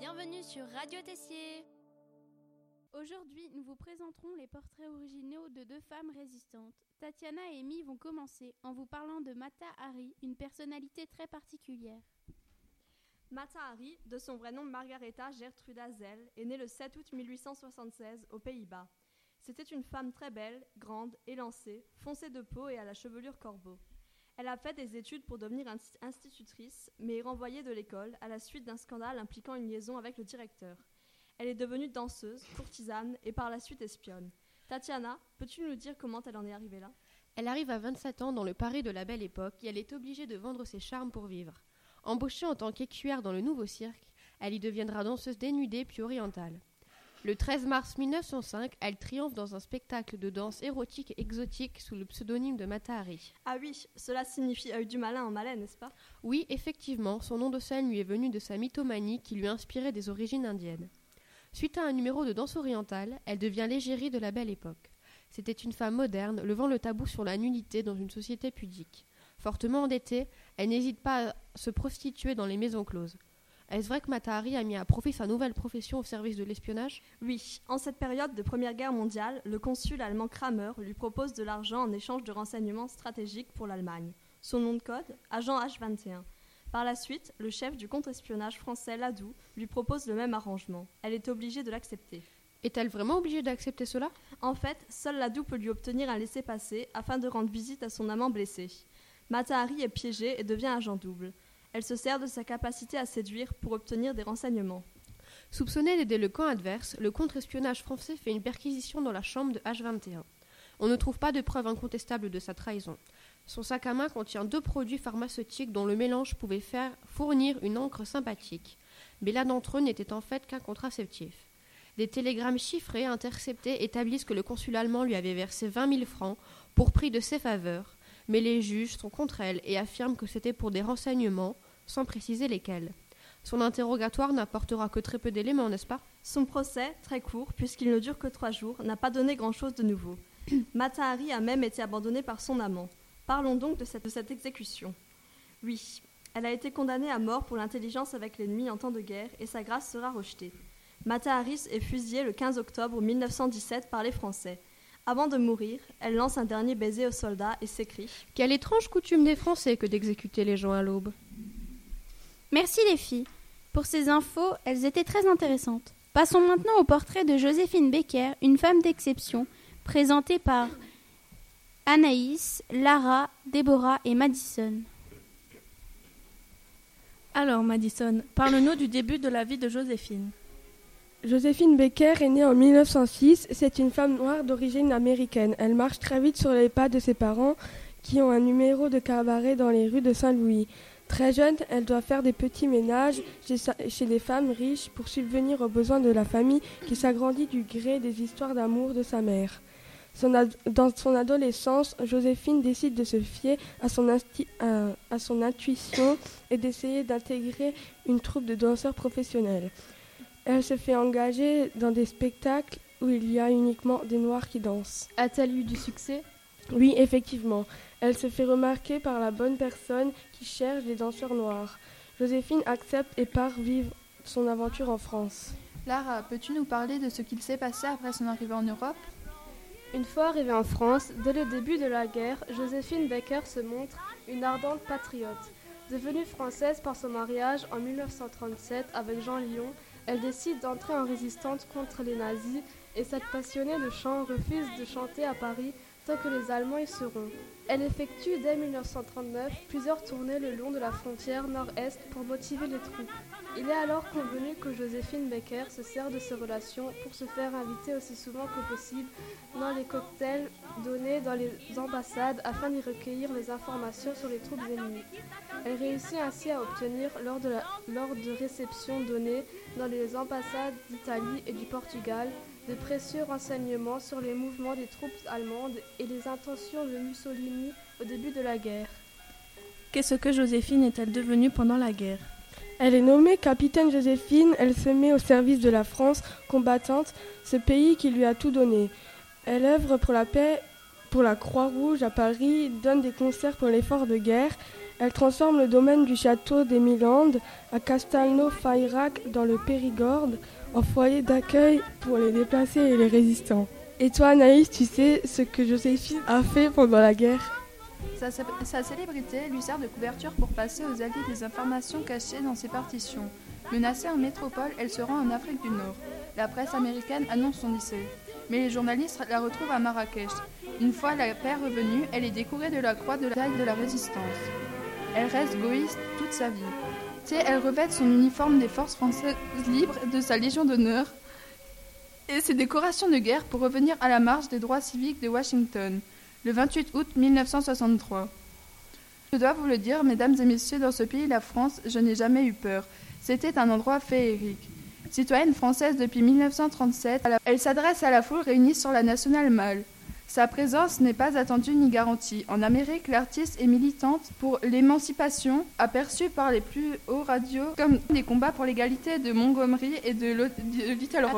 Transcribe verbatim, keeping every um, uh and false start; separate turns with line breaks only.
Bienvenue sur Radio Tessier.
Aujourd'hui, nous vous présenterons les portraits originaux de deux femmes résistantes. Tatiana et Amy vont commencer en vous parlant de Mata Hari, une personnalité très particulière.
Mata Hari, de son vrai nom Margaretha Gertruda Zell, est née le sept août mille huit cent soixante-seize aux Pays-Bas. C'était une femme très belle, grande, élancée, foncée de peau et à la chevelure corbeau. Elle a fait des études pour devenir institutrice, mais est renvoyée de l'école à la suite d'un scandale impliquant une liaison avec le directeur. Elle est devenue danseuse, courtisane et par la suite espionne. Tatiana, peux-tu nous dire comment elle en est arrivée là ?
Elle arrive à vingt-sept ans dans le Paris de la Belle Époque et elle est obligée de vendre ses charmes pour vivre. Embauchée en tant qu'écuyère dans le Nouveau Cirque, elle y deviendra danseuse dénudée puis orientale. Le treize mars mille neuf cent cinq, elle triomphe dans un spectacle de danse érotique et exotique sous le pseudonyme de Mata Hari.
Ah oui, cela signifie œil du malin en malais, n'est-ce pas ?
Oui, effectivement, son nom de scène lui est venu de sa mythomanie qui lui inspirait des origines indiennes. Suite à un numéro de danse orientale, elle devient l'égérie de la Belle Époque. C'était une femme moderne, levant le tabou sur la nudité dans une société pudique. Fortement endettée, elle n'hésite pas à se prostituer dans les maisons closes. Est-ce vrai que Mata Hari a mis à profit sa nouvelle profession au service de l'espionnage ?
Oui, en cette période de Première Guerre mondiale, le consul allemand Kramer lui propose de l'argent en échange de renseignements stratégiques pour l'Allemagne. Son nom de code, agent H vingt et un. Par la suite, le chef du contre-espionnage français Ladoux lui propose le même arrangement. Elle est obligée de l'accepter.
Est-elle vraiment obligée d'accepter cela ?
En fait, seul Ladoux peut lui obtenir un laissez-passer afin de rendre visite à son amant blessé. Mata Hari est piégée et devient agent double. Elle se sert de sa capacité à séduire pour obtenir des renseignements.
Soupçonné d'aider le camp adverse, le contre-espionnage français fait une perquisition dans la chambre de H vingt et un. On ne trouve pas de preuves incontestables de sa trahison. Son sac à main contient deux produits pharmaceutiques dont le mélange pouvait faire fournir une encre sympathique. Mais l'un d'entre eux n'était en fait qu'un contraceptif. Des télégrammes chiffrés interceptés établissent que le consul allemand lui avait versé vingt mille francs pour prix de ses faveurs, mais les juges sont contre elle et affirment que c'était pour des renseignements, sans préciser lesquels. Son interrogatoire n'apportera que très peu d'éléments, n'est-ce pas ?
Son procès, très court, puisqu'il ne dure que trois jours, n'a pas donné grand-chose de nouveau. Mata Hari a même été abandonnée par son amant. Parlons donc de cette, de cette exécution. Oui, elle a été condamnée à mort pour l'intelligence avec l'ennemi en temps de guerre et sa grâce sera rejetée. Mata Hari est fusillée le quinze octobre mille neuf cent dix-sept par les Français. Avant de mourir, elle lance un dernier baiser aux soldats et s'écrie «
Quelle étrange coutume des Français que d'exécuter les gens à l'aube !»
Merci les filles. Pour ces infos, elles étaient très intéressantes. Passons maintenant au portrait de Joséphine Baker, une femme d'exception, présentée par Anaïs, Lara, Déborah et Madison.
Alors Madison, parle-nous du début de la vie de Joséphine.
Joséphine Baker est née en mille neuf cent six, c'est une femme noire d'origine américaine. Elle marche très vite sur les pas de ses parents qui ont un numéro de cabaret dans les rues de Saint-Louis. Très jeune, elle doit faire des petits ménages chez, sa, chez des femmes riches pour subvenir aux besoins de la famille qui s'agrandit du gré des histoires d'amour de sa mère. Son ad, dans son adolescence, Joséphine décide de se fier à son, insti, à, à son intuition et d'essayer d'intégrer une troupe de danseurs professionnels. Elle se fait engager dans des spectacles où il y a uniquement des Noirs qui dansent.
A-t-elle eu du succès ?
Oui, effectivement. Elle se fait remarquer par la bonne personne qui cherche des danseurs noirs. Joséphine accepte et part vivre son aventure en France.
Lara, peux-tu nous parler de ce qu'il s'est passé après son arrivée en Europe ?
Une fois arrivée en France, dès le début de la guerre, Joséphine Baker se montre une ardente patriote. Devenue française par son mariage en mille neuf cent trente-sept avec Jean Lyon, elle décide d'entrer en résistance contre les nazis et cette passionnée de chant refuse de chanter à Paris tant que les Allemands y seront. Elle effectue dès mille neuf cent trente-neuf plusieurs tournées le long de la frontière nord-est pour motiver les troupes. Il est alors convenu que Joséphine Baker se sert de ces relations pour se faire inviter aussi souvent que possible dans les cocktails donnés dans les ambassades afin d'y recueillir les informations sur les troupes ennemies. Elle réussit ainsi à obtenir, lors de, la, lors de réceptions données dans les ambassades d'Italie et du Portugal, de précieux renseignements sur les mouvements des troupes allemandes et les intentions de Mussolini au début de la guerre.
Qu'est-ce que Joséphine est-elle devenue pendant la guerre ?
Elle est nommée capitaine Joséphine, elle se met au service de la France combattante, ce pays qui lui a tout donné. Elle œuvre pour la paix, pour la Croix-Rouge à Paris, donne des concerts pour l'effort de guerre. Elle transforme le domaine du château des Milandes à Castelnau-Fairac dans le Périgord en foyer d'accueil pour les déplacés et les résistants. Et toi Anaïs, tu sais ce que Joséphine a fait pendant la guerre ?
Sa, sa célébrité lui sert de couverture pour passer aux Alliés des informations cachées dans ses partitions. Menacée en métropole, elle se rend en Afrique du Nord. La presse américaine annonce son lycée. Mais les journalistes la retrouvent à Marrakech. Une fois la paix revenue, elle est décorée de la croix de la taille de la résistance. Elle reste gaulliste toute sa vie. Tu sais, elle revêt son uniforme des forces françaises libres de sa Légion d'honneur et ses décorations de guerre pour revenir à la marche des droits civiques de Washington, le vingt-huit août mille neuf cent soixante-trois. Je dois vous le dire, mesdames et messieurs, dans ce pays, la France, je n'ai jamais eu peur. C'était un endroit féerique. Citoyenne française depuis mille neuf cent trente-sept, elle s'adresse à la foule réunie sur la Nationale Mall. Sa présence n'est pas attendue ni garantie. En Amérique, l'artiste est militante pour l'émancipation, aperçue par les plus hauts radios comme des combats pour l'égalité de Montgomery et de Little Rock.